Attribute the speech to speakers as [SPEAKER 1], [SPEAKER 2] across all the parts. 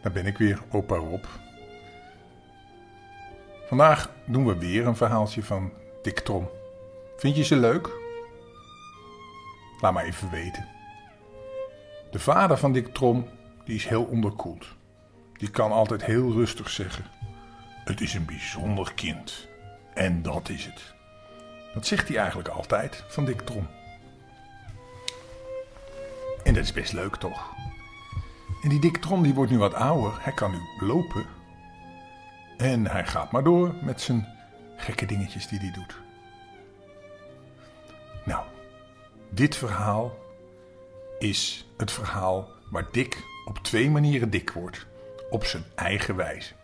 [SPEAKER 1] Daar ben ik weer, opa Rob. Vandaag doen we weer een verhaaltje van Dick Trom. Vind je ze leuk? Laat maar even weten. De vader van Dick Trom, die is heel onderkoeld. Die kan altijd heel rustig zeggen: het is een bijzonder kind. En dat is het. Dat zegt hij eigenlijk altijd van Dick Trom. En dat is best leuk, toch? En die Dick Trom die wordt nu wat ouder. Hij kan nu lopen. En hij gaat maar door met zijn gekke dingetjes die hij doet. Nou, dit verhaal is het verhaal waar Dick op 2 manieren dik wordt. Op zijn eigen wijze.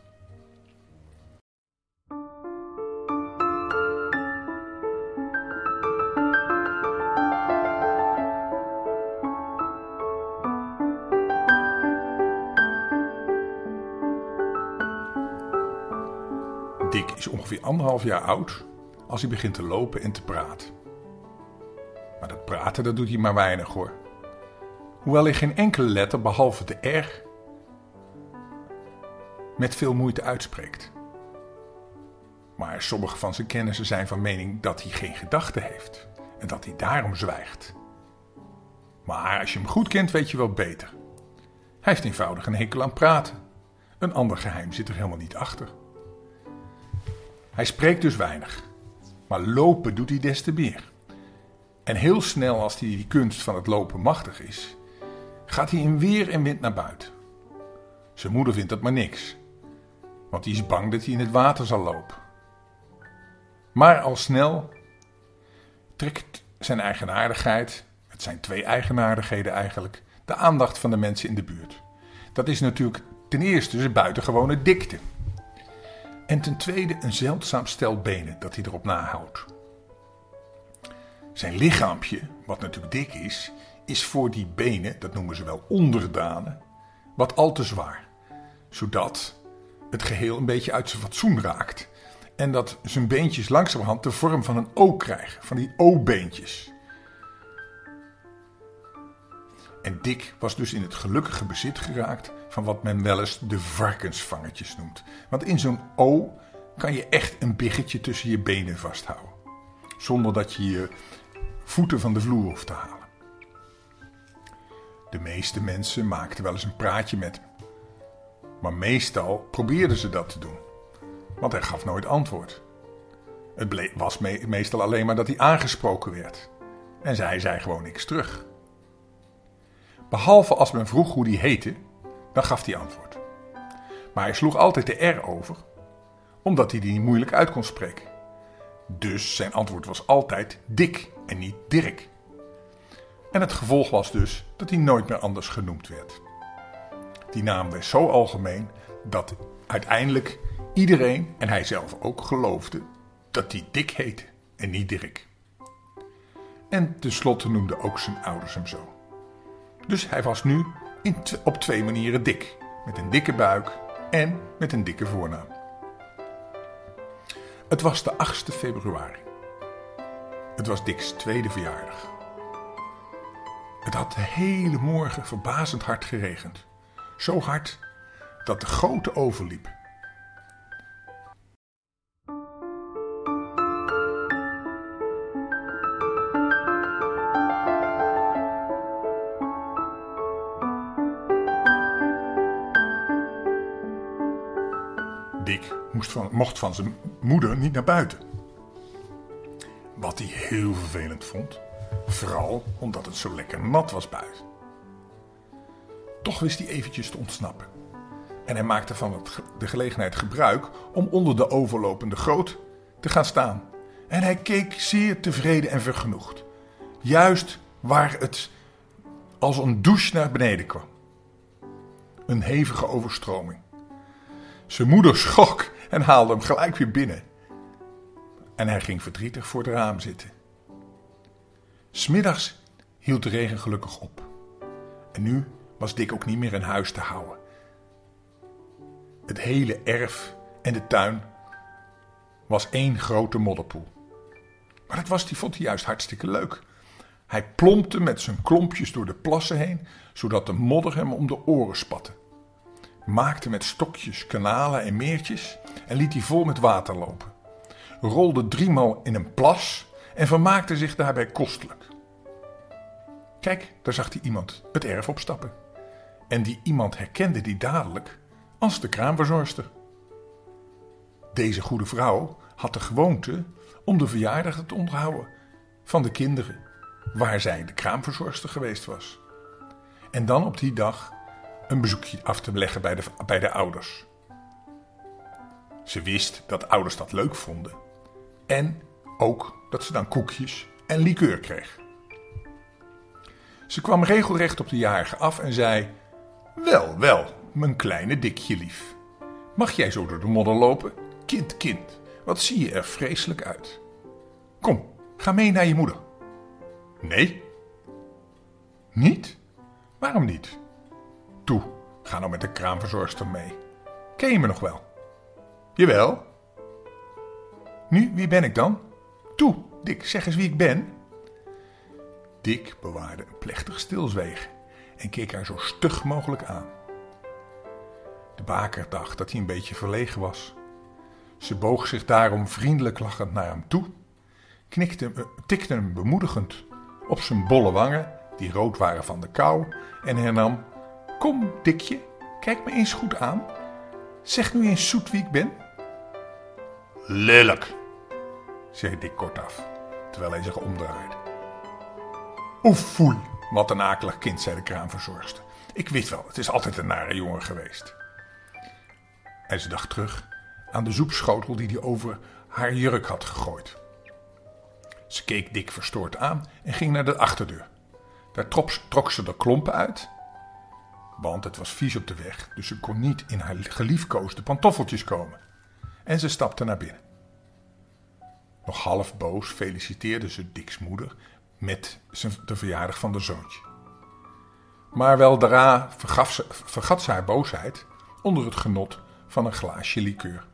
[SPEAKER 1] Dick is ongeveer 1,5 jaar oud als hij begint te lopen en te praten. Maar dat praten, dat doet hij maar weinig hoor. Hoewel hij geen enkele letter behalve de R met veel moeite uitspreekt. Maar sommige van zijn kennissen zijn van mening dat hij geen gedachten heeft en dat hij daarom zwijgt. Maar als je hem goed kent, weet je wel beter. Hij heeft eenvoudig een hekel aan praten. Een ander geheim zit er helemaal niet achter. Hij spreekt dus weinig, maar lopen doet hij des te meer. En heel snel als hij die kunst van het lopen machtig is, gaat hij in weer en wind naar buiten. Zijn moeder vindt dat maar niks, want die is bang dat hij in het water zal lopen. Maar al snel trekt zijn eigenaardigheid, het zijn 2 eigenaardigheden eigenlijk, de aandacht van de mensen in de buurt. Dat is natuurlijk ten eerste zijn buitengewone dikte. En ten tweede een zeldzaam stel benen dat hij erop nahoudt. Zijn lichaampje, wat natuurlijk dik is voor die benen, dat noemen ze wel onderdanen, wat al te zwaar. Zodat het geheel een beetje uit zijn fatsoen raakt. En dat zijn beentjes langzamerhand de vorm van een O krijgen, van die O-beentjes. En Dick was dus in het gelukkige bezit geraakt van wat men wel eens de varkensvangertjes noemt. Want in zo'n O kan je echt een biggetje tussen je benen vasthouden. Zonder dat je je voeten van de vloer hoeft te halen. De meeste mensen maakten wel eens een praatje met hem. Maar meestal probeerden ze dat te doen. Want hij gaf nooit antwoord. Het was meestal alleen maar dat hij aangesproken werd. En hij zei gewoon niks terug. Behalve als men vroeg hoe hij heette, dan gaf hij antwoord. Maar hij sloeg altijd de R over, omdat hij die niet moeilijk uit kon spreken. Dus zijn antwoord was altijd Dick en niet Dirk. En het gevolg was dus dat hij nooit meer anders genoemd werd. Die naam werd zo algemeen dat uiteindelijk iedereen, en hij zelf ook, geloofde dat hij Dick heette en niet Dirk. En tenslotte noemden ook zijn ouders hem zo. Dus hij was nu op 2 manieren dik. Met een dikke buik en met een dikke voornaam. Het was de 8e februari. Het was Dicks 2e verjaardag. Het had de hele morgen verbazend hard geregend. Zo hard dat de goten overliep. Dick mocht van zijn moeder niet naar buiten. Wat hij heel vervelend vond. Vooral omdat het zo lekker nat was buiten. Toch wist hij eventjes te ontsnappen. En hij maakte van de gelegenheid gebruik om onder de overlopende goot te gaan staan. En hij keek zeer tevreden en vergenoegd. Juist waar het als een douche naar beneden kwam. Een hevige overstroming. Zijn moeder schrok en haalde hem gelijk weer binnen. En hij ging verdrietig voor het raam zitten. 'S Middags hield de regen gelukkig op. En nu was Dick ook niet meer in huis te houden. Het hele erf en de tuin was 1 grote modderpoel. Maar die vond hij juist hartstikke leuk. Hij plompte met zijn klompjes door de plassen heen, zodat de modder hem om de oren spatte. maakte met stokjes kanalen en meertjes en liet die vol met water lopen. Rolde 3 maal in een plas en vermaakte zich daarbij kostelijk. Kijk, daar zag hij iemand het erf opstappen. En die iemand herkende die dadelijk als de kraamverzorgster. Deze goede vrouw had de gewoonte om de verjaardagen te onthouden van de kinderen waar zij de kraamverzorgster geweest was. En dan op die dag een bezoekje af te leggen bij de ouders. Ze wist dat ouders dat leuk vonden en ook dat ze dan koekjes en likeur kreeg. Ze kwam regelrecht op de jarige af en zei: Wel, mijn kleine Dikje lief. Mag jij zo door de modder lopen? Kind, wat zie je er vreselijk uit. Kom, ga mee naar je moeder. Nee? Niet? Waarom niet? Toe, ga nou met de kraamverzorgster mee. Ken je me nog wel? Jawel. Nu, wie ben ik dan? Toe, Dik, zeg eens wie ik ben. Dik bewaarde een plechtig stilzwijgen en keek haar zo stug mogelijk aan. De baker dacht dat hij een beetje verlegen was. Ze boog zich daarom vriendelijk lachend naar hem toe, tikte hem bemoedigend op zijn bolle wangen, die rood waren van de kou, en hernam: Kom, Dikje, kijk me eens goed aan. Zeg nu eens zoet wie ik ben. Lelijk, zei Dik kortaf, terwijl hij zich omdraaide. Oefoei, wat een akelig kind, zei de kraamverzorgster. Ik weet wel, het is altijd een nare jongen geweest. En ze dacht terug aan de soepschotel die hij over haar jurk had gegooid. Ze keek Dik verstoord aan en ging naar de achterdeur. Daar trok ze de klompen uit, want het was vies op de weg, dus ze kon niet in haar geliefkoosde pantoffeltjes komen. En ze stapte naar binnen. Nog half boos feliciteerde ze Diks moeder met de verjaardag van de zoontje. Maar weldra vergat ze haar boosheid onder het genot van een glaasje likeur.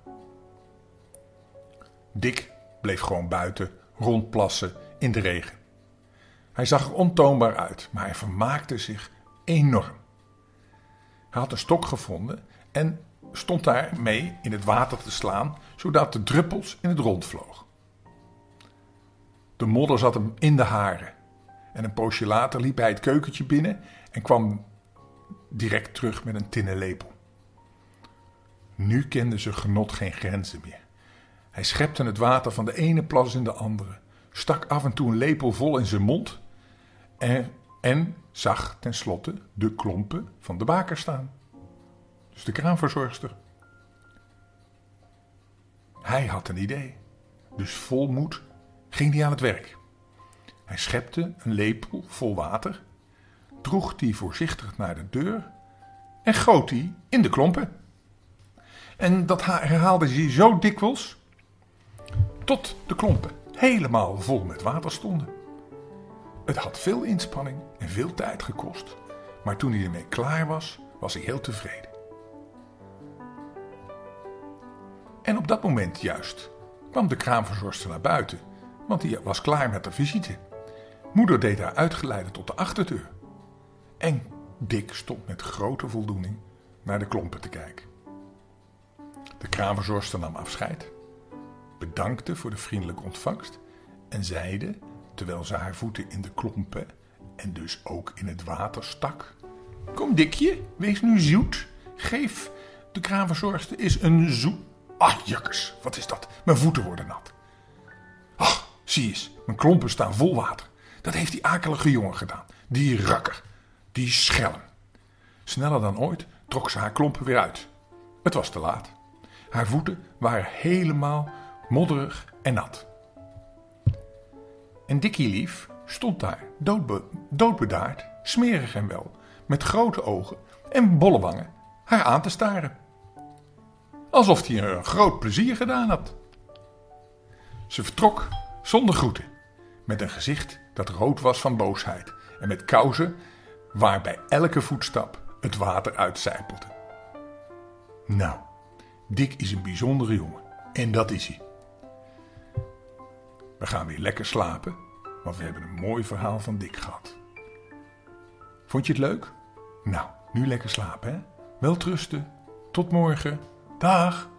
[SPEAKER 1] Dik bleef gewoon buiten rondplassen in de regen. Hij zag er ontoonbaar uit, maar hij vermaakte zich enorm. Hij had een stok gevonden en stond daar mee in het water te slaan, zodat de druppels in het rond vlogen. De modder zat hem in de haren en een poosje later liep hij het keukentje binnen en kwam direct terug met een tinnen lepel. Nu kende zijn genot geen grenzen meer. Hij schepte het water van de ene plas in de andere, stak af en toe een lepel vol in zijn mond en zag tenslotte de klompen van de baker staan. Dus de kraamverzorgster. Hij had een idee, dus vol moed ging hij aan het werk. Hij schepte een lepel vol water, droeg die voorzichtig naar de deur en goot die in de klompen. En dat herhaalde hij zo dikwijls, tot de klompen helemaal vol met water stonden. Het had veel inspanning en veel tijd gekost, maar toen hij ermee klaar was, was hij heel tevreden. En op dat moment juist kwam de kraamverzorgster naar buiten, want die was klaar met de visite. Moeder deed haar uitgeleide tot de achterdeur. En Dik stond met grote voldoening naar de klompen te kijken. De kraamverzorgster nam afscheid, bedankte voor de vriendelijke ontvangst en zeide, terwijl ze haar voeten in de klompen en dus ook in het water stak: Kom Dikje, wees nu zoet. Geef de kraamverzorgster eens een zoet. Ach, jakkers, wat is dat? Mijn voeten worden nat. Ach, zie eens, mijn klompen staan vol water. Dat heeft die akelige jongen gedaan. Die rakker, die schelm. Sneller dan ooit trok ze haar klompen weer uit. Het was te laat. Haar voeten waren helemaal modderig en nat. En Dikkie lief stond daar, doodbedaard, smerig en wel, met grote ogen en bolle wangen, haar aan te staren. Alsof hij er een groot plezier gedaan had. Ze vertrok zonder groeten, met een gezicht dat rood was van boosheid en met kousen waar bij elke voetstap het water uitsijpelde. Nou, Dik is een bijzondere jongen en dat is hij. We gaan weer lekker slapen, want we hebben een mooi verhaal van Dik gehad. Vond je het leuk? Nou, nu lekker slapen, hè? Welterusten. Tot morgen. Dag.